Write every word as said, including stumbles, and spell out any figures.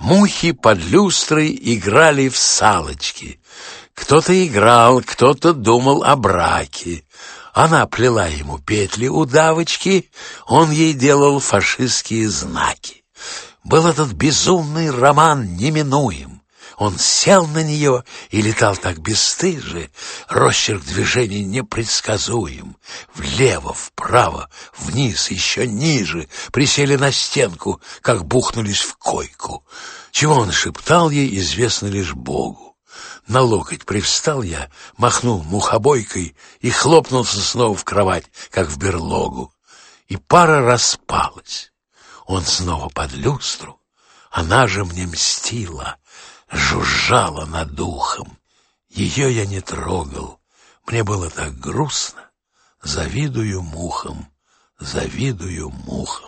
Мухи под люстрой играли в салочки. Кто-то играл, кто-то думал о браке. Она плела ему петли удавочки, он ей делал фашистские знаки. Был этот безумный роман неминуем. Он сел на нее и летал так бесстыже, росчерк движений непредсказуем. Влево, вправо, вниз, еще ниже, присели на стенку, как бухнулись в койку. Чего он шептал ей, известно лишь Богу. На локоть привстал я, махнул мухобойкой и хлопнулся снова в кровать, как в берлогу. И пара распалась. Он снова под люстру, она же мне мстила, жужжала над ухом. Ее я не трогал, мне было так грустно. Завидую мухам, завидую мухам.